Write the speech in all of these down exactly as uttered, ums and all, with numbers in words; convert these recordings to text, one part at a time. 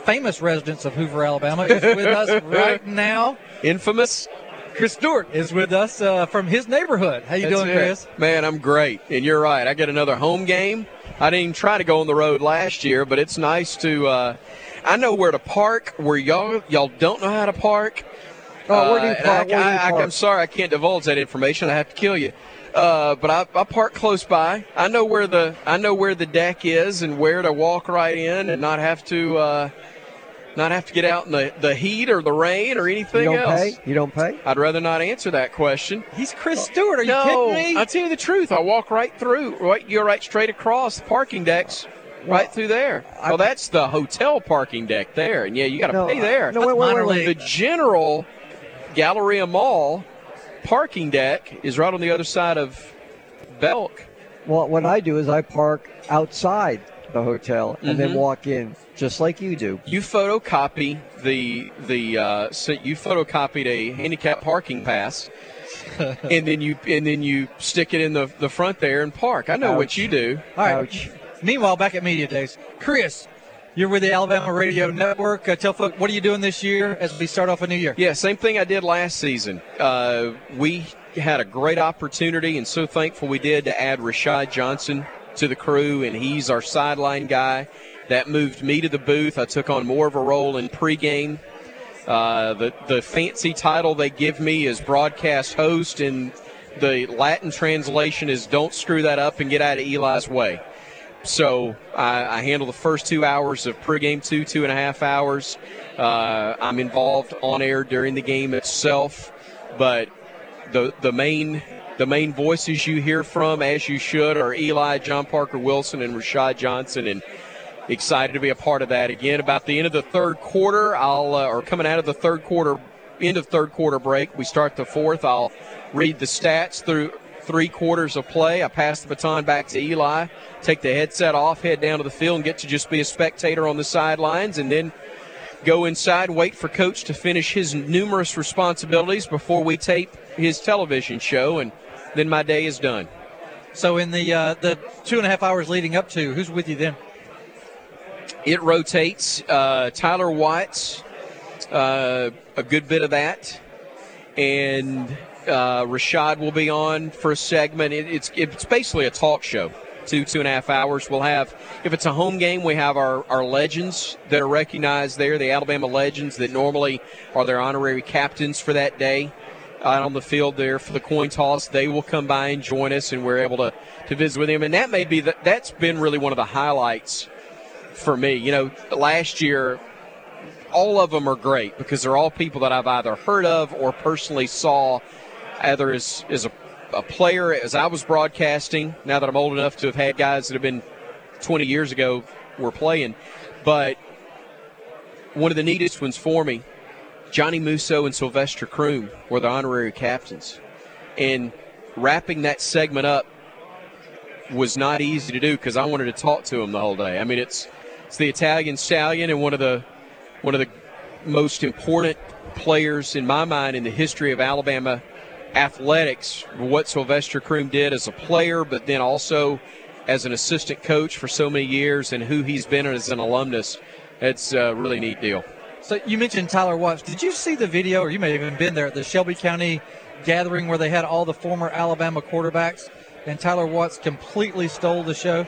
famous residents of Hoover, Alabama, is with us right now. Infamous. Chris Stewart is with us uh, from his neighborhood. How you That's doing, it. Chris? Man, I'm great. And you're right. I get another home game. I didn't even try to go on the road last year, but it's nice to uh, – I know where to park, where y'all y'all don't know how to park. Oh, where do you Uh, park? and I, Where do you I, I, park? I'm sorry I can't divulge that information. I have to kill you. Uh, but I, I park close by. I know where the I know where the deck is and where to walk right in and not have to uh, not have to get out in the, the heat or the rain or anything You don't else. pay? You don't pay? I'd rather not answer that question. He's Chris Stewart. Are you no, kidding me? I'll tell you the truth. I walk right through. Right, you're right straight across the parking decks, right through there. I- well, that's the hotel parking deck there, and yeah, you got to No, pay there. no, wait, wait, wait, wait. The general Galleria Mall parking deck is right on the other side of Belk. Well, what I do is I park outside the hotel and then Mhm. walk in, just like you do. You photocopy the the uh, so you photocopied a handicap parking pass, and then you and then you stick it in the, the front there and park. I know what Ouch. you do. All right. Ouch. Meanwhile, back at Media Days, Chris, you're with the Alabama Radio Network. Uh, tell folks, what are you doing this year as we start off a new year? Yeah, same thing I did last season. Uh, we had a great opportunity, and so thankful we did, to add Rashad Johnson to the crew, and he's our sideline guy. That moved me to the booth. I took on more of a role in pregame. Uh, the, the fancy title they give me is broadcast host, and the Latin translation is don't screw that up and get out of Eli's way. So I, I handle the first two hours of pregame, two, two and a half hours. Uh, I'm involved on air during the game itself, but the the main the main voices you hear from, as you should, are Eli, John Parker Wilson, and Rashad Johnson, and excited to be a part of that. Again, about the end of the third quarter, I'll uh, or coming out of the third quarter, end of third quarter break, we start the fourth. I'll read the stats through three quarters of play. I pass the baton back to Eli, take the headset off, head down to the field, and get to just be a spectator on the sidelines, and then go inside, wait for Coach to finish his numerous responsibilities before we tape his television show, and then my day is done. So in the uh, the two and a half hours leading up to, who's with you then? It rotates. Uh, Tyler Watts, uh, a good bit of that, and uh, Rashad will be on for a segment. It, it's it's basically a talk show. Two, two and a half hours. We'll have, if it's a home game, we have our, our legends that are recognized there, the Alabama legends that normally are their honorary captains for that day out on the field there for the coin toss. They will come by and join us, and we're able to, to visit with them. And that may be, the, that's been really one of the highlights for me. You know, last year, all of them are great because they're all people that I've either heard of or personally saw either as, as a a player as I was broadcasting, now that I'm old enough to have had guys that have been twenty years ago were playing. But one of the neatest ones for me, Johnny Musso and Sylvester Croom were the honorary captains. And wrapping that segment up was not easy to do because I wanted to talk to them the whole day. I mean, it's it's the Italian Stallion and one of the one of the most important players in my mind in the history of Alabama athletics, what Sylvester Croom did as a player, but then also as an assistant coach for so many years, and who he's been as an alumnus. It's a really neat deal. So you mentioned Tyler Watts. Did you see the video, or you may have even been there, at the Shelby County gathering where they had all the former Alabama quarterbacks, and Tyler Watts completely stole the show?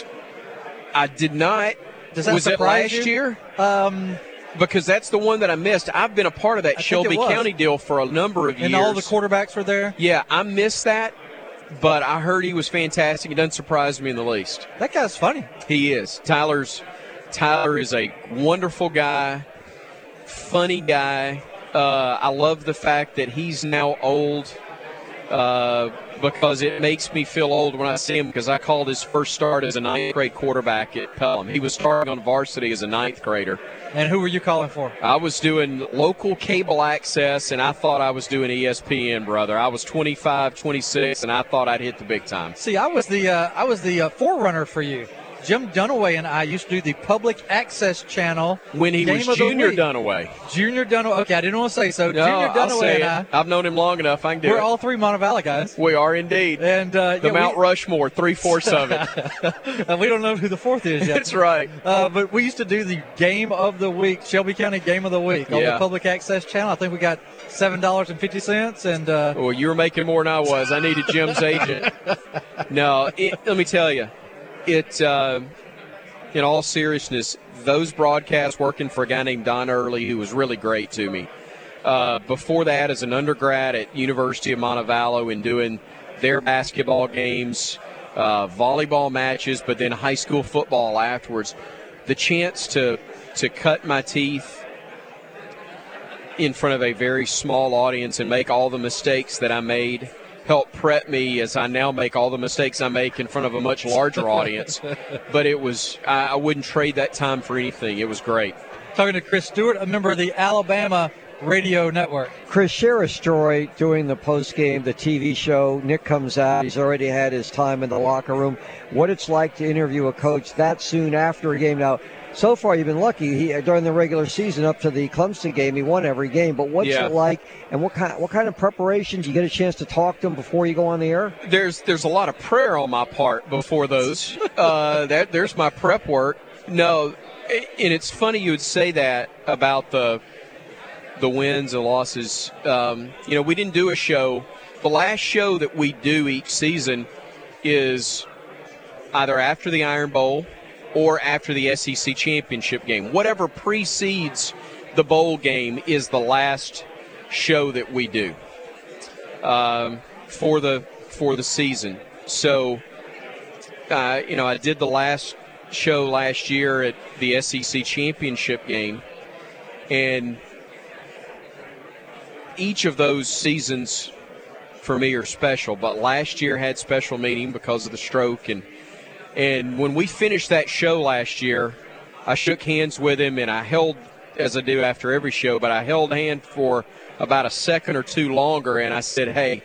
I did not. Does that was it surprise last you? year? Um, Because that's the one that I missed. I've been a part of that I think Shelby it was. County deal for a number of and years. all the quarterbacks were there? Yeah, I missed that, but I heard he was fantastic. It doesn't surprise me in the least. That guy's funny. He is. Tyler's Tyler is a wonderful guy, funny guy. Uh, I love the fact that he's now old uh, because it makes me feel old when I see him, because I called his first start as a ninth grade quarterback at Pelham. He was starting on varsity as a ninth grader. And who were you calling for? I was doing local cable access, and I thought I was doing E S P N, brother. I was twenty-five, twenty-six, and I thought I'd hit the big time. See, I was the uh, I was the uh, forerunner for you. Jim Dunaway and I used to do the public access channel when he Game was of the Junior Week. Dunaway. Junior Dunaway. Okay, I didn't want to say so. No, Junior I'll Dunaway say and it. I. I've known him long enough. I can do We're it. all three Monte Valley guys. We are indeed. And uh, the yeah, Mount we, Rushmore, three-fourths of it. uh, we don't know who the fourth is yet. That's right. Uh, but we used to do the Game of the Week, Shelby County Game of the Week on Yeah. the public access channel. I think we got seven dollars and fifty cents. And uh, well, you were making more than I was. I needed Jim's agent. No, it, let me tell you, it. Uh, in all seriousness, those broadcasts working for a guy named Don Early, who was really great to me. Uh, before that, as an undergrad at University of Montevallo and doing their basketball games, uh, volleyball matches, but then high school football afterwards, the chance to to cut my teeth in front of a very small audience and make all the mistakes that I made help prep me as I now make all the mistakes I make in front of a much larger audience. But it was, I, I wouldn't trade that time for anything. It was great. Talking to Chris Stewart, a member of the Alabama Radio Network. Chris, share a story doing the post-game, the T V show. Nick comes out. He's already had his time in the locker room. What it's like to interview a coach that soon after a game. Now, so far you've been lucky. He, during the regular season up to the Clemson game, he won every game. But what's Yeah. it like, and what kind what kind of preparations? You get a chance to talk to him before you go on the air? There's there's a lot of prayer on my part before those. Uh, that there's my prep work. No, and it's funny you would say that about the the wins and losses. Um, you know, we didn't do a show. The last show that we do each season is either after the Iron Bowl or after the S E C championship game. Whatever precedes the bowl game is the last show that we do um, for the for the season. So, uh, you know, I did the last show last year at the S E C championship game, and each of those seasons for me are special. But last year had special meaning because of the stroke, and and when we finished that show last year, I shook hands with him, and I held, as I do after every show, but I held hand for about a second or two longer, and I said, hey,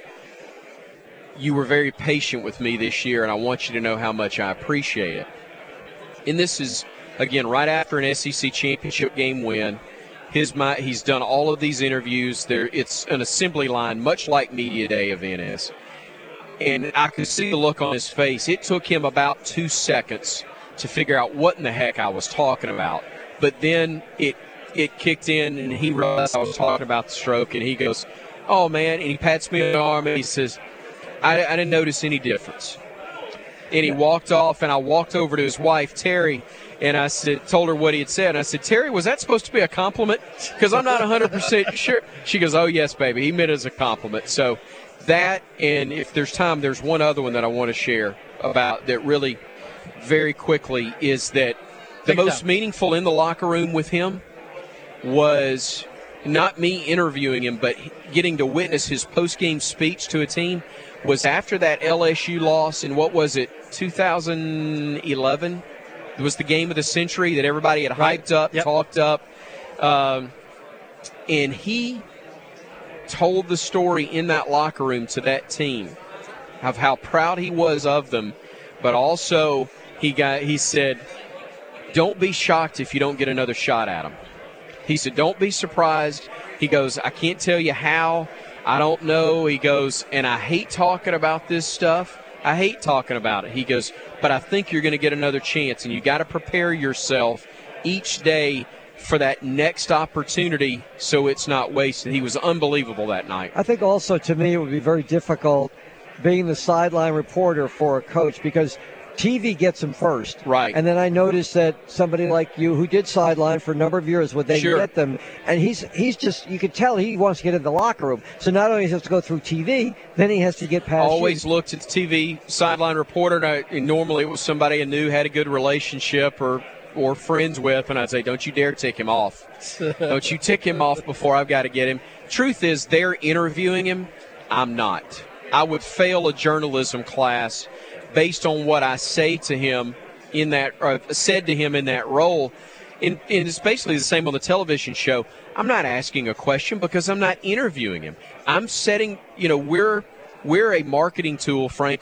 you were very patient with me this year, and I want you to know how much I appreciate it. And this is, again, right after an S E C championship game win. His He's done all of these interviews. There, it's an assembly line, much like Media Day event is. And I could see the look on his face. It took him about two seconds to figure out what in the heck I was talking about. But then it it kicked in, and he realized I was talking about the stroke, and he goes, oh, man, and he pats me on the arm, and he says, I, I didn't notice any difference. And he walked off, and I walked over to his wife, Terry, and I said, told her what he had said. And I said, Terry, was that supposed to be a compliment? Because I'm not one hundred percent sure. She goes, oh, yes, baby. He meant it as a compliment. So that, and if there's time, there's one other one that I want to share about that really very quickly is that the Take most time. meaningful in the locker room with him was not me interviewing him, but getting to witness his post-game speech to a team was after that L S U loss in, what was it, two thousand eleven? It was the game of the century that everybody had Right. hyped up, Yep. talked up. Um, and he told the story in that locker room to that team of how proud he was of them, but also he got he said, don't be shocked if you don't get another shot at him. He said, don't be surprised. He goes, I can't tell you how. I don't know. He goes, and I hate talking about this stuff. I hate talking about it. He goes, but I think you're going to get another chance, and you got to prepare yourself each day for that next opportunity so it's not wasted. He was unbelievable that night. I think also, to me, it would be very difficult being the sideline reporter for a coach because T V gets them first. Right. And then I noticed that somebody like you who did sideline for a number of years, would they Sure. get them? And he's he's just, you could tell he wants to get in the locker room. So not only does he have to go through T V, then he has to get past Always you. looked at the T V sideline reporter, and, I, and normally it was somebody I knew had a good relationship or or friends with, and I'd say, don't you dare tick him off. Don't you tick him off before I've got to get him. Truth is, they're interviewing him. I'm not. I would fail a journalism class based on what I say to him in that, or said to him in that role. And, and it's basically the same on the television show. I'm not asking a question because I'm not interviewing him. I'm setting, you know, we're we're a marketing tool, frankly,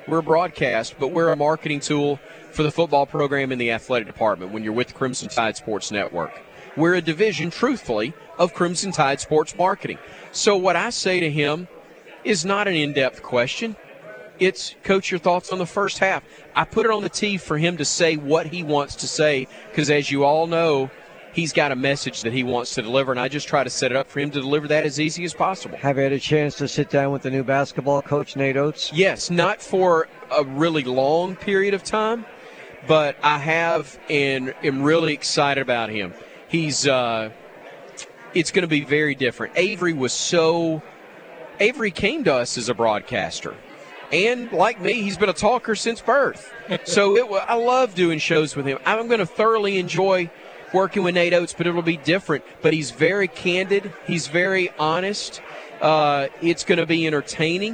We're a broadcast, but we're a marketing tool for the football program in the athletic department when you're with Crimson Tide Sports Network. We're a division, truthfully, of Crimson Tide Sports Marketing. So what I say to him is not an in-depth question. It's, Coach, your thoughts on the first half. I put it on the tee for him to say what he wants to say because, as you all know, he's got a message that he wants to deliver, and I just try to set it up for him to deliver that as easy as possible. Have you had a chance to sit down with the new basketball coach, Nate Oates? Yes, not for a really long period of time, but I have and am really excited about him. He's uh, it's going to be very different. Avery was so – Avery came to us as a broadcaster. And like me, he's been a talker since birth. So it, I love doing shows with him. I'm going to thoroughly enjoy working with Nate Oates, but it'll be different. But he's very candid. He's very honest. Uh, it's going to be entertaining.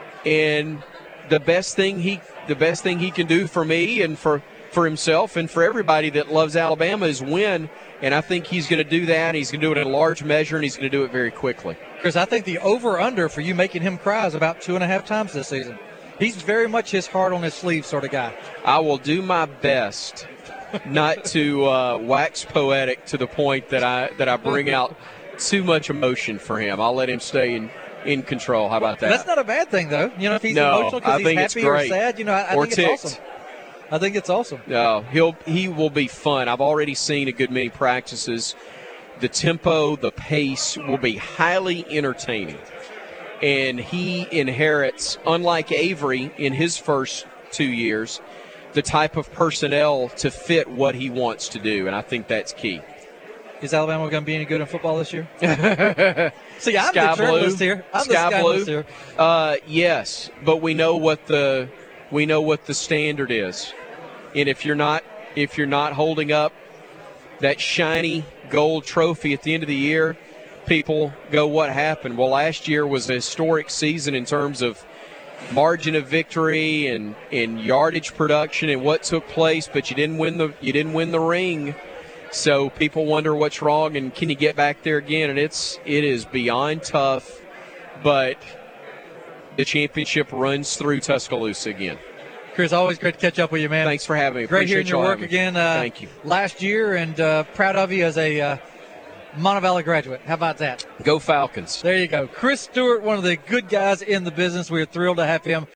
And the best thing he the best thing he can do for me and for, for himself and for everybody that loves Alabama is win. And I think he's going to do that. He's going to do it in a large measure, and he's going to do it very quickly. Because I think the over-under for you making him cry is about two and a half times this season. He's very much his heart on his sleeve sort of guy. I will do my best not to uh, wax poetic to the point that I that I bring out too much emotion for him. I'll let him stay in, in control. How about that? That's not a bad thing, though. You know, if he's no, emotional because he's happy or sad, you know, I, I or think ticked. it's awesome. I think it's awesome. No, he'll he will be fun. I've already seen a good many practices. The tempo, the pace will be highly entertaining. And he inherits, unlike Avery in his first two years, the type of personnel to fit what he wants to do. And I think that's key. Is Alabama going to be any good in football this year? See, I'm Sky the blue. journalist here. I'm Sky the sky blue. here. Uh, yes, but we know what the we know what the standard is. And if you're not if you're not holding up that shiny gold trophy at the end of the year, people go, what happened? Well, last year was a historic season in terms of margin of victory and, and yardage production and what took place, but you didn't win the you didn't win the ring. So people wonder what's wrong and can you get back there again? And it's it is beyond tough, but the championship runs through Tuscaloosa again. Chris, always great to catch up with you, man. Thanks for having me. Great Appreciate hearing your y'all work having me. again. Uh, Thank you. Last year, and uh, proud of you as a uh, Montevallo graduate. How about that? Go Falcons. There you go. Chris Stewart, one of the good guys in the business. We are thrilled to have him